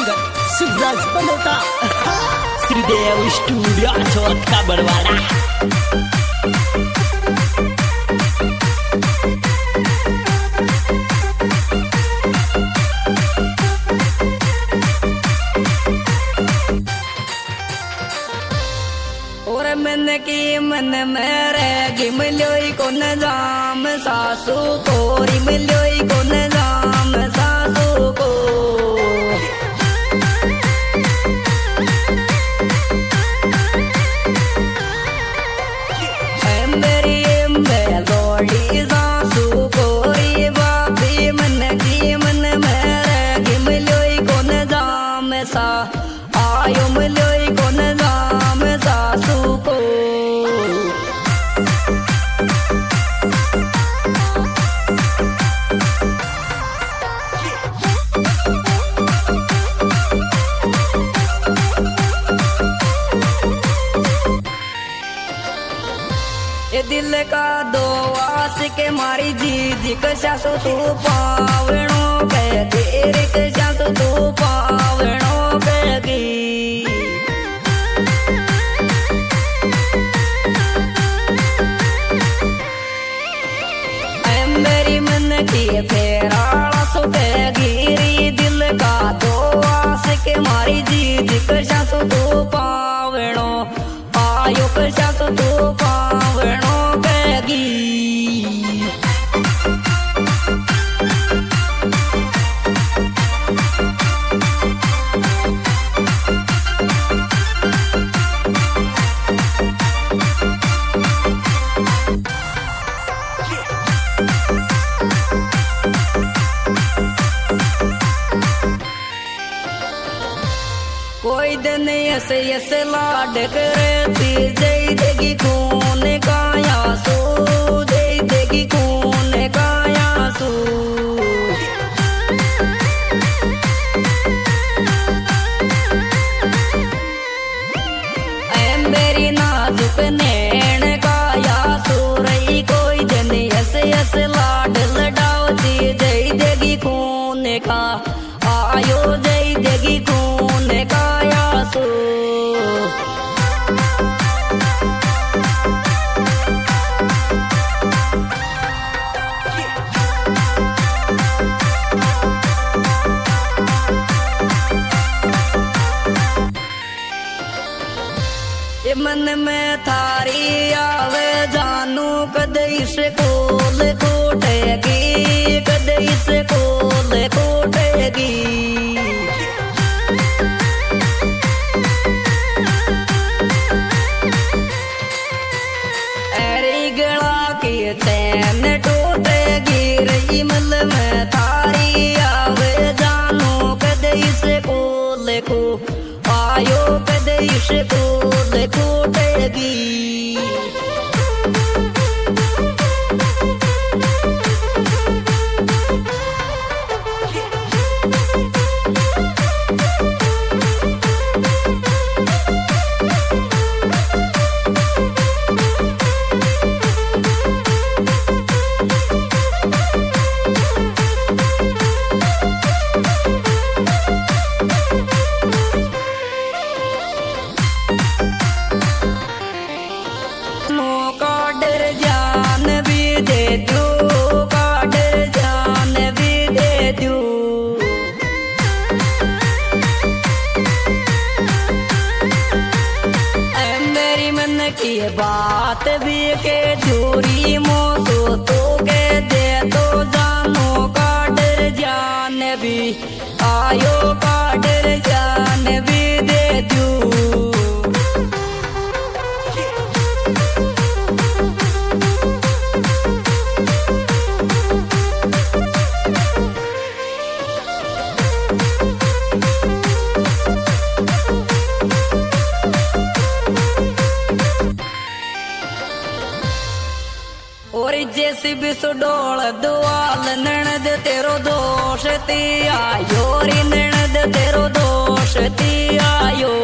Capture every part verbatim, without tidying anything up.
Singer Shivraj Banota Shridev studio Chauth ka Barwara. और मन की मन मेरे गिमलोई को नजाम सासू को रिमलोई को नजाम सासू को मेरी मेलोडी सासू को री बाबी मन की मन मेरे गिमलोई को नजाम सा आयो मलोई को नजाम सासू को ये दिल का दो आस के मारी जी जी कशा सो तू पावणो के तेरे कशा सो तू पावणो बेगी मेरी मन की फेरा सो बेगी दिल का दो आस के मारी जी जी कशा सो तू पावणो आयो कशा सो तू पावणो बेगी कोई दिन ऐसे ऐसे लाड करती जय देगी खून काया सो जय देगी खून काया सो ऐ मेरी नाजुक नैन काया सो रही कोई दिन ऐसे ऐसे लाड लड़ावती जय देगी खून का आयो जय देगी खून काया सो ये मन में थारी आवे जानू कदे इस कोल कोटेगी कदे इस कोल कोटेगी अरे गला की चैन टूटेगी रही मल में थारी आवे जानू कदे इस कोल को आयो कदे इस कोल कोटेगी की बात भी के चोरी मोसो तो के दे तो जानो का डर जान भी आयो का डर जान भी दे दू और जैसी भी सुडोल दुआल ननद तेरो दोष ती आयो री ननद तेरो दोष ती आयो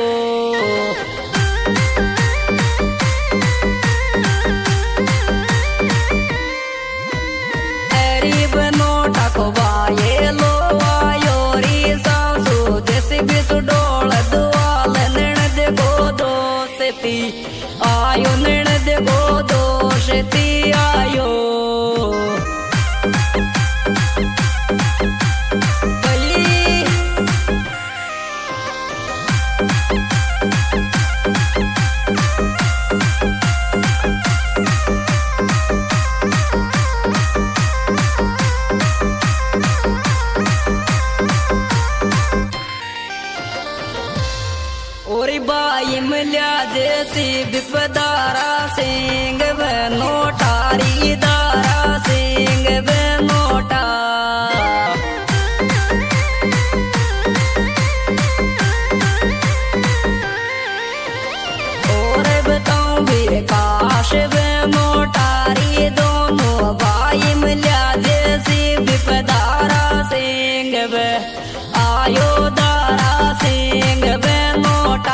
अरीब नो ठको बाये लो आयो री सासू जैसी भी मिल्या जैसी विपदारा सिंह वे नोटारी दारा सिंह वे नोटा और बताऊं भी काश वे नोटारी दोनों भाई मिल्या जैसी विपदारा सिंह वे आयो दारा सिंह वे नोटा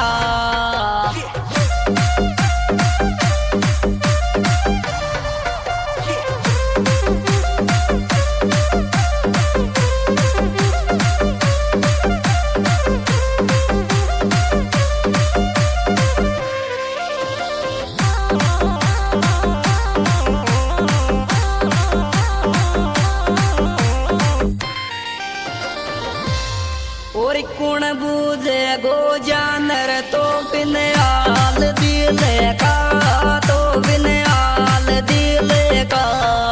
और कुण बूझे गो जानर तो बिन आल दिल का तो बिन आल दिल का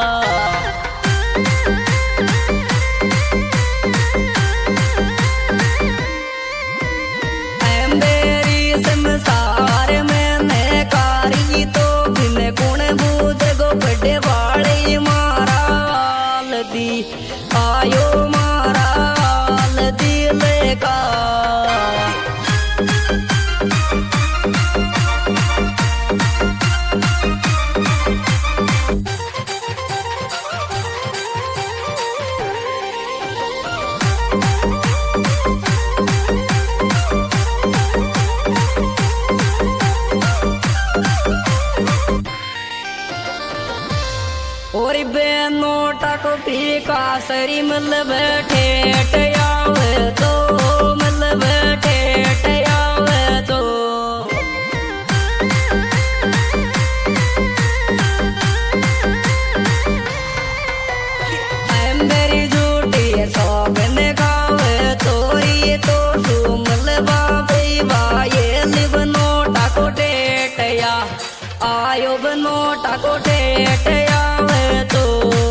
मेरी संसार में नकारी तो बिन कुण बूझे गो बड़े वाले मारा आल दी आयो मारा आल दिल का और बे नोटा को पीका सरी मतलब ठेठ आवे तो मतलब ठेठ आवे तो मेरी झूठी सौगन खावे तोरी तो तू मतलब ये लिव नोटा को ठेठ या आयो बनोटा को ठेठ आवे तो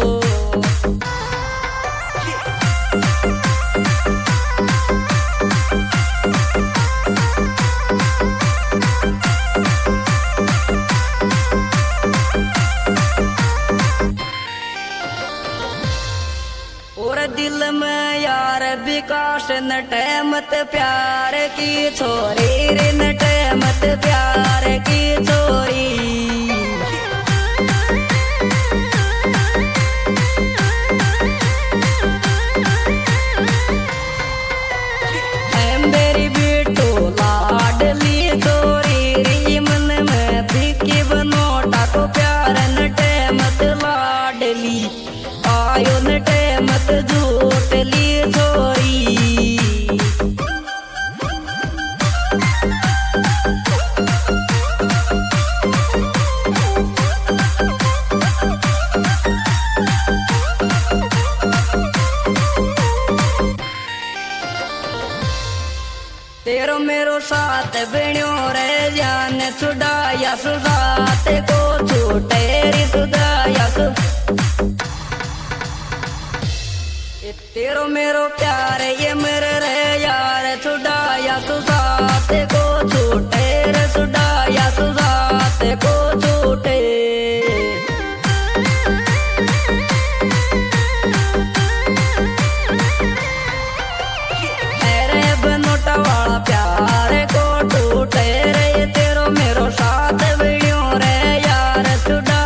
और दिल में यार विकास नटे मत प्यार की छोरी रे नटे मत प्यार की छोरी मेरी बेटो लाडली छोरी रे मन में बिकी बनोटा को प्यार नटे मत लाडली आयो नटे मत झूठली छोरी तेरो मेरो साथ बेणियो रे जान छुड़ाया सुजात को छूटेरी सुदाया सु तेरो मेरो प्यार ये मेरे रे